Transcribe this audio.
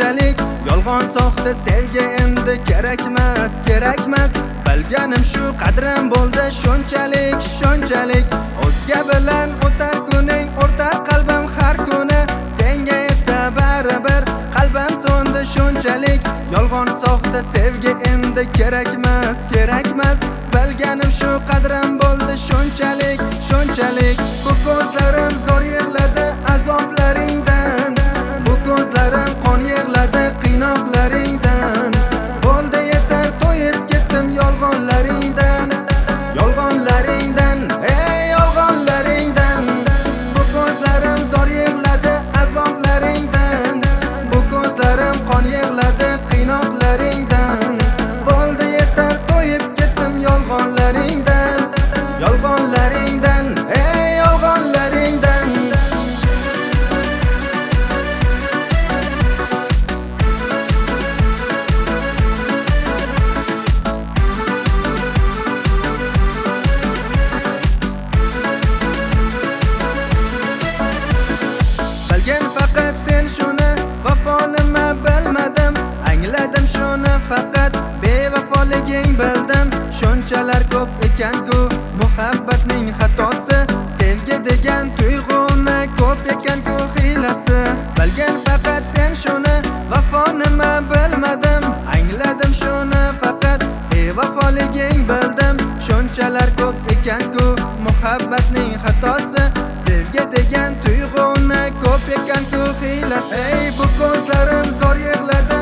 shunchalik yolg'on soxta sevgi endi kerakmas bilganim shu qadrim bo'ldi shunchalik o'zga bilan o'tar kuning o'rtar qalbim har kuni senga esa baribir qalbim so'ndi shunchalik yolg'on soxta sevgi endi kerakmas bilganim shu qadrim bo'ldi shunchalik bu ko'zlarim zo'r yig'ladi azoblaringdan bu ko'zlarim qon yig'ladi qiynoqlaringdan bo'ldi yetar to'yib ketdim yolg'onlaringdan ey yolg'onlaringdan bu ko'zlarim zo'r yig'ladi azoblaringdan bu ko'zlarim qon yig'ladi qiynoqlaringdan bo'ldi yetar to'yib ketdim yolg'onlaringdan ey yolg'onlaringdan bilgan faqat sen shuni vafo nima bilmadim angladim shuni faqat bevafoliging bildim shunchalar ko'p ekan-ku muhabbatning xatosi sevgi degan tuyg'uni ko'p ekan-ku hiylasi bilgan faqat sen shuni vafo nima bilmadim angladim shuni faqat bevafoliging bildim shunchalar ko'p ekan-ku muhabbatning xatosi sevgi degan tuyg'uni ko'p ekan-ku hiylasi ey bu ko'zlarim zo'r yig'ladi